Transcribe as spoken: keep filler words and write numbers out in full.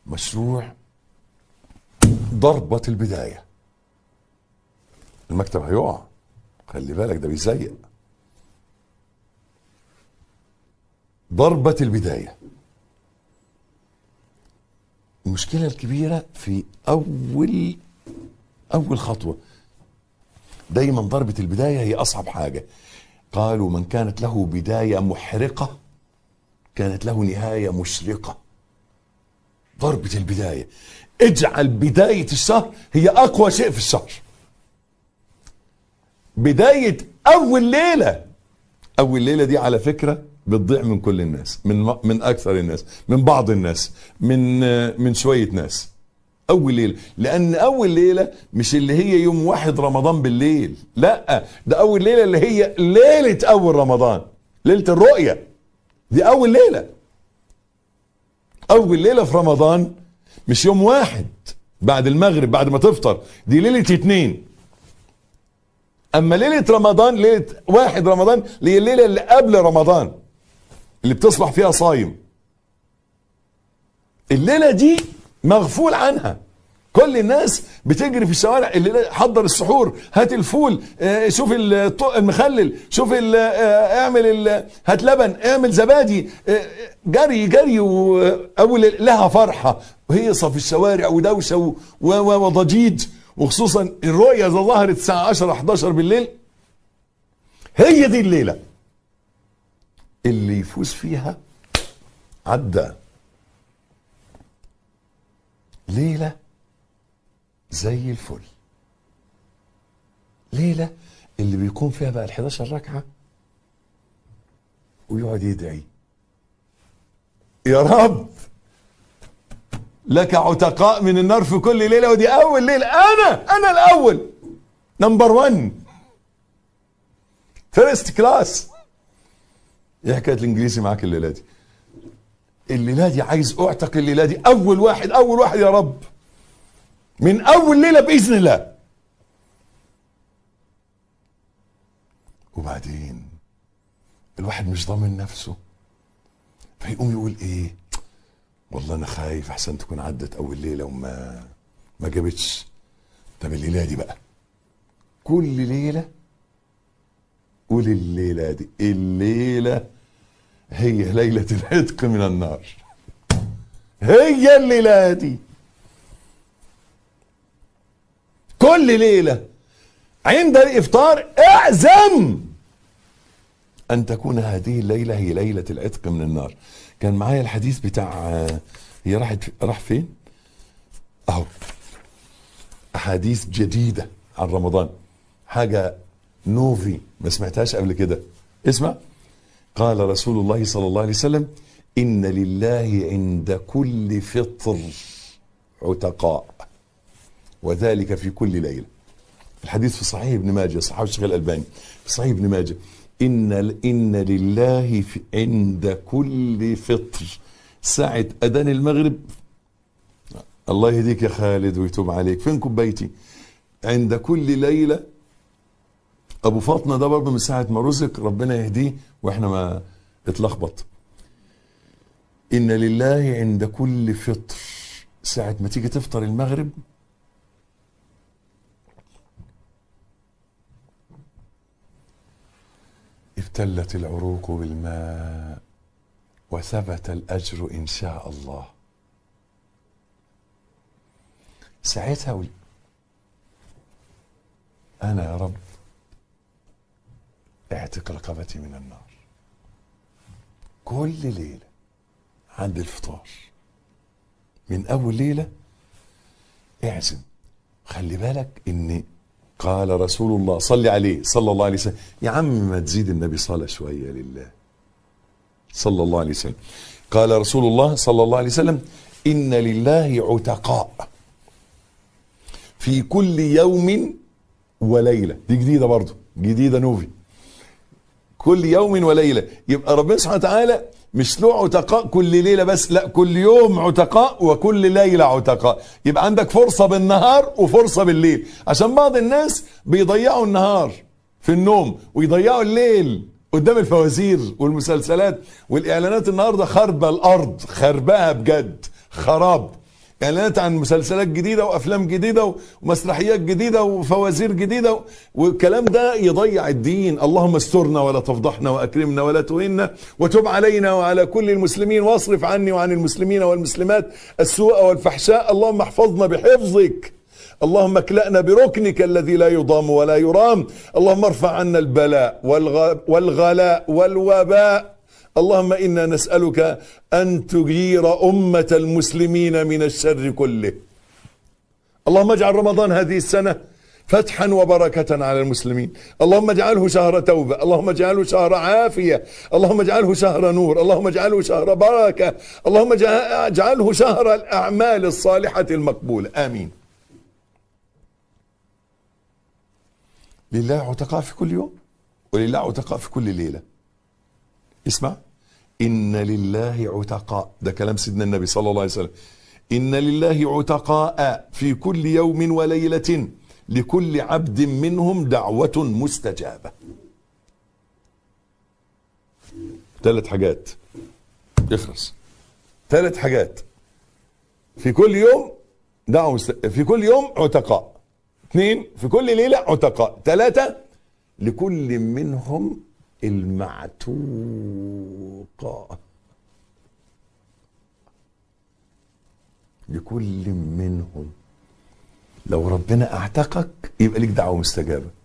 مشروع ضربة البداية. المكتب هيقع، خلي بالك ده بيزيق. ضربة البداية. المشكلة الكبيرة في أول أول خطوة. دايما ضربة البداية هي أصعب حاجة. قالوا من كانت له بداية محرقة كانت له نهاية مشرقة. ضربة البداية، اجعل بداية الشهر هي أقوى شيء في الشهر. بداية أول ليلة. أول ليلة دي على فكرة بتضيع من كل الناس، من من أكثر الناس، من بعض الناس، من من شوية ناس. أول ليلة، لأن أول ليلة مش اللي هي يوم واحد رمضان بالليل، لا، ده أول ليلة اللي هي ليلة أول رمضان، ليلة الرؤية. دي أول ليلة. أول ليلة في رمضان مش يوم واحد بعد المغرب بعد ما تفطر، دي ليلة اتنين. أما ليلة رمضان ليلة واحد رمضان اللي هي الليلة اللي قبل رمضان اللي بتصبح فيها صايم. الليلة دي مغفول عنها. كل الناس بتجري في الشوارع، اللي حضر السحور، هات الفول، اه شوف المخلل، شوف اه اعمل هات لبن، اعمل زبادي، اه جري جري. واول لها فرحه وهيصه في الشوارع ودوشه وضجيج، وخصوصا الرؤيه اذا ظهرت الساعه عشرة حداشر بالليل. هي دي الليله اللي يفوز فيها عدى. ليله زي الفل. ليلة اللي بيكون فيها بقى الحداشر ركعة ويقعد يدعي يا رب لك عتقاء من النار في كل ليلة. ودي أول ليلة. أنا أنا الأول، نمبر ون، فيرست كلاس. إيه حكاية الإنجليزي معاك الليلة دي؟ الليلة دي عايز أعتق الليلة دي أول واحد، أول واحد يا رب، من أول ليلة بإذن الله. وبعدين الواحد مش ضامن نفسه، فيقوم يقول إيه؟ والله أنا خايف أحسن تكون عدت أول ليلة وما ما جابتش. طب الليلة دي بقى، كل ليلة قول الليلة دي الليلة هي ليلة العتق من النار. هي الليلة دي. كل ليلة عند الإفطار اعزم أن تكون هذه الليلة هي ليلة العتق من النار. كان معايا الحديث بتاع، هي راحت راح فين؟ أهو أحاديث جديدة عن رمضان، حاجة نوفي ما سمعتهاش قبل كده. اسمع. قال رسول الله صلى الله عليه وسلم: إن لله عند كل فطر عتقاء، وذلك في كل ليلة. الحديث في صحيح ابن ماجه، صححه الشيخ الألباني في صحيح ابن ماجه. إن إن لله في عند كل فطر، ساعة أذان المغرب. الله يهديك يا خالد ويتوب عليك، فين كوبايتي؟ عند كل ليلة. أبو فاطمة ده برضه من ساعة ما رزق، ربنا يهديه وإحنا ما اتلخبط. إن لله عند كل فطر، ساعة ما تيجي تفطر المغرب ابتلت العروق بالماء وثبت الأجر إن شاء الله. ساعتها أقول أنا يا رب اعتق رقبتي من النار. كل ليلة عند الفطار من أول ليلة اعزم. خلي بالك إن قال رسول الله صلي عليه صلى الله عليه وسلم، يا عم ما تزيد النبي صلاة شوية لله صلى الله عليه وسلم. قال رسول الله صلى الله عليه وسلم: إن لله عتقاء في كل يوم وليلة. دي جديدة برضو، جديدة نوفي. كل يوم وليلة. يبقى ربنا سبحانه وتعالى مش له عتقاء كل ليلة بس، لا، كل يوم عتقاء وكل ليلة عتقاء. يبقى عندك فرصة بالنهار وفرصة بالليل، عشان بعض الناس بيضيعوا النهار في النوم ويضيعوا الليل قدام الفوازير والمسلسلات والإعلانات. النهاردة خربة الأرض، خربها بجد، خراب. اعلانات عن مسلسلات جديده وافلام جديده ومسرحيات جديده وفوازير جديده، والكلام ده يضيع الدين. اللهم استرنا ولا تفضحنا واكرمنا ولا تهنا، وتب علينا وعلى كل المسلمين، واصرف عني وعن المسلمين والمسلمات السوء والفحشاء. اللهم احفظنا بحفظك، اللهم اكلأنا بركنك الذي لا يضام ولا يرام. اللهم ارفع عنا البلاء والغلاء والوباء. اللهم إنا نسألك أن تجير أمة المسلمين من الشر كله. اللهم اجعل رمضان هذه السنة فتحا وبركة على المسلمين. اللهم اجعله شهر توبة، اللهم اجعله شهر عافية، اللهم اجعله شهر نور، اللهم اجعله شهر بركة، اللهم اجعله شهر الأعمال الصالحة المقبولة. آمين. لله عتقاء في كل يوم، ولله عتقاء في كل ليلة. اسمع، إن لله عتقاء، ده كلام سيدنا النبي صلى الله عليه وسلم. إن لله عتقاء في كل يوم وليلة لكل عبد منهم دعوة مستجابة. ثلاث حاجات يخلص، ثلاث حاجات في كل يوم دعوة مست... في كل يوم عتقاء، اثنين في كل ليلة عتقاء، ثلاثة لكل منهم المعتوق، لكل منهم. لو ربنا اعتقك يبقى ليك دعوة مستجابة.